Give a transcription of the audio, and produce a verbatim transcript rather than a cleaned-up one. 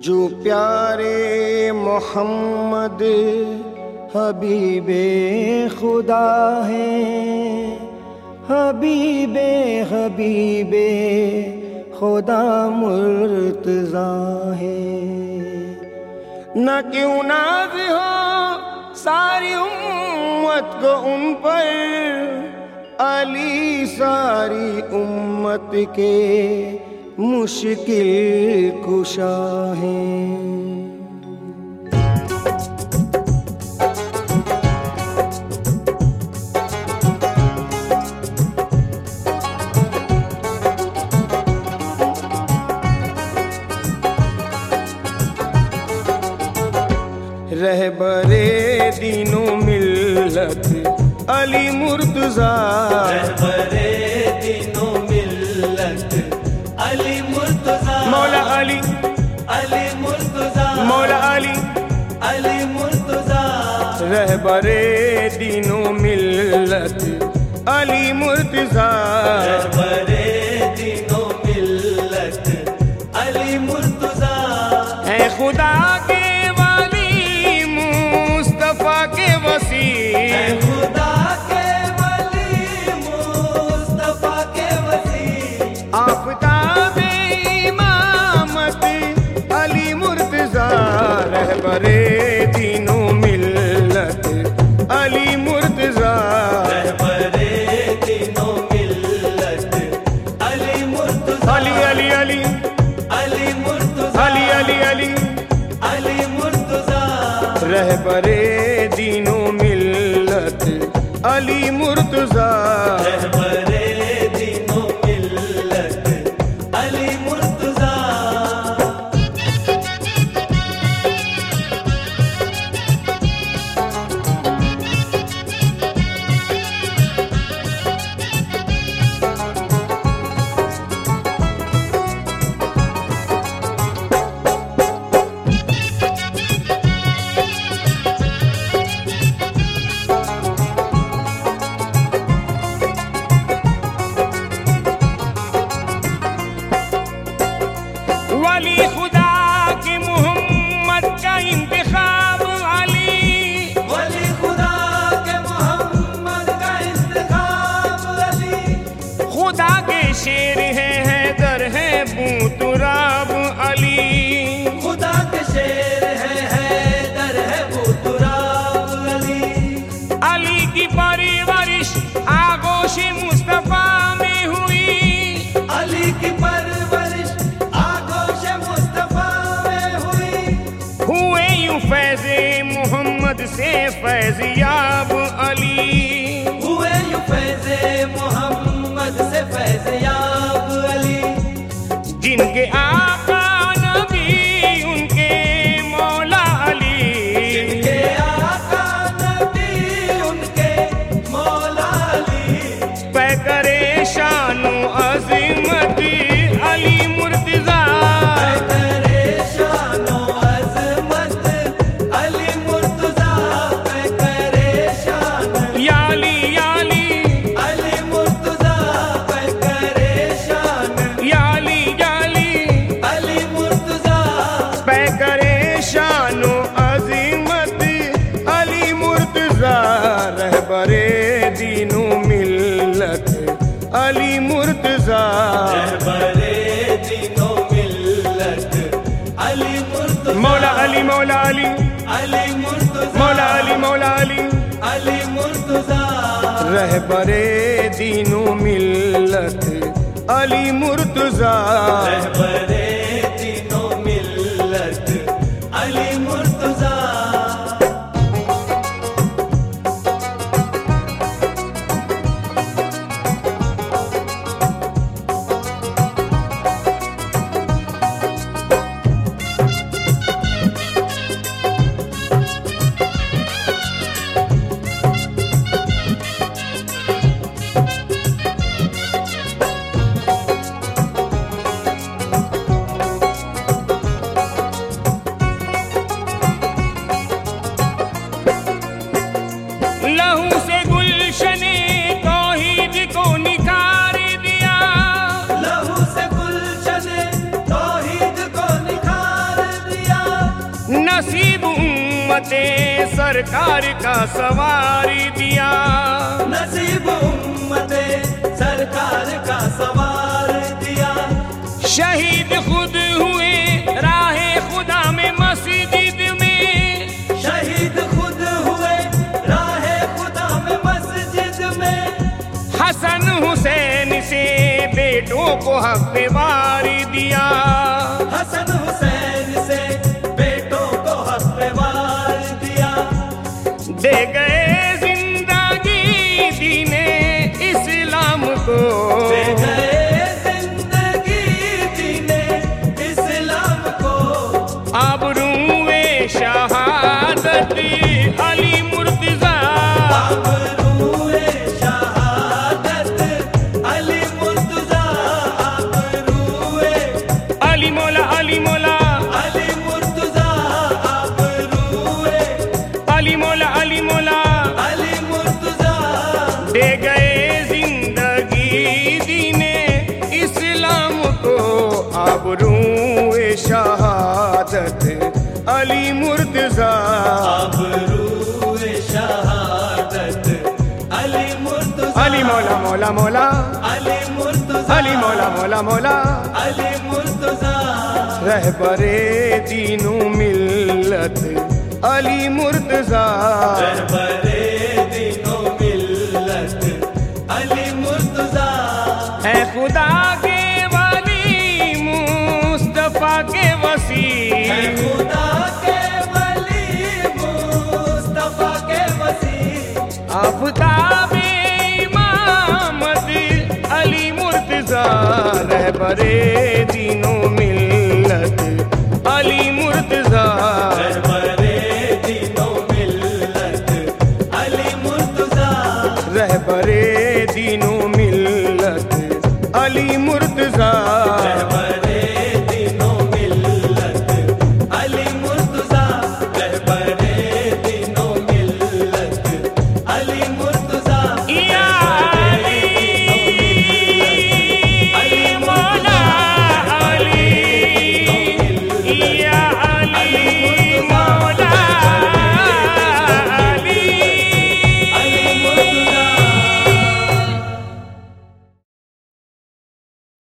जो प्यारे मोहम्मद हबीबे खुदा है, हबीबे हबीबे खुदा मुर्तज़ा है। न क्यों नाज़ हो सारी उम्मत को उन पर, अली सारी उम्मत के मुश्किल कुशा हैं। रहबरे दीनो मिल्लत अली मुर्तज़ा, रहबरे दीनो मिल्लत अली मुर्तज़ा, मौला अली अली मुर्तज़ा, मौला अली अली मुर्तज़ा। रहबरे दीनो मिल्लत अली मुर्तज़ा, रहबरे दीनो मिल्लत अली मुर्तज़ा। है खुदा के वाली मुस्तफा के वसी, है खुदा के वली मुस्तफा के वसी। आफ़ताबे इमामत अली मुर्तज़ा, रहबरे दीनो मिल्लत अली मुर्तज़ा, रहबरे दीनो मिल्लत अली मुर्तज़ा। अली अली अली अली मुर्तज़ा, अली अली अली अली मुर्तज़ा। रहबरे दीनो मिल्लत अली मुर्तज़ा, रहबरे दीनो मिल्लत अली मुर्तज़ा। वली खुदा के मोहम्मद का इंतखाब अली, वली खुदा के मोहम्मद का इंतखाब अली। खुदा के शेर है हैदर है बूतुराब अली, खुदा के शेर है हैदर है बूतुराब अली। अली की परवरिश आगोश मुस्तफा में हुई, अली की परवरिश आगोश मुस्तफा में हुई। हुए यूं फैज़े मोहम्मद से फैज़याब अली, हुए यूं फैज़े मोहम्मद से फैज़याब अली। जिनके आका नबी उनके मौला अली, जिनके आका नबी उनके मौला अली। पै करे शानो अज़ीमत अली मुर्तज़ा, करे शानो अज़मत अली मुर्तज़ा। करे शान या अली या अली अली मुर्तज़ा। करे शान या अली या अली अली मुर्तज़ा। पै करे शानो अज़ीमत अली मुर्तज़ा, रहबरे दीनो मिल्लत अली मुर्तज़ा, रहबरे दीनो मिल्लत अली मुर्तज़ा। मौला अली मौला अली अली मुर्तज़ा। मौला अली मौला अली अली मुर्तज़ा। रहबरे दीनो मिल्लत अली मुर्तज़ा, रहबरे दीनो मिल्लत अली मुर्तज़ा। नसीब उम्मते सरकार का सवारी दिया, नसीब उम्मते सरकार का सवार दिया। शहीद खुद हुए राहे खुदा में मस्जिद में, शहीद खुद हुए राहे खुदा में मस्जिद में। हसन हुसैन से बेटों को हक पे वारी दिया, हसन हुसैन से बेटों को हक पे वार दिया। दे गए जिंदगी दीने इस्लाम को, दे गए जिंदगी दीने इस्लाम को। आबरूए शहादत अली मुर्तजा, आबरूए शहादत अली मुर्तजा। आबरूए अली मौला अली मौला अली मुर्तजा। आबरूए अली मौला अली मौला अली मुर्तजा। दे गए जिंदगी दीने इस्लाम को। आबरूए शहादत अली मुर्तजा, आबरूए शहादत अली मुर्तजा। अली मौला मौला मौला अली मुर्तजा। अली मौला मौला मौला अली मुर्तजा। रहबरे दीनू मिल्लत अली मुर्तजा, रहबरे दीनो मिल्लत अली मुर्तजा। है खुदा के वली मुस्तफा के वसी, है खुदा के वली मुस्तफा के वसी। आफताबे इमामत अली मुर्तजा, रहबरे दीनू मिल्लत अली मुर्तजा, रहबरे दीनो मिल्लत अली मुर्तजा। रहबरे दीनू मिल्लत अली मुर्तजा।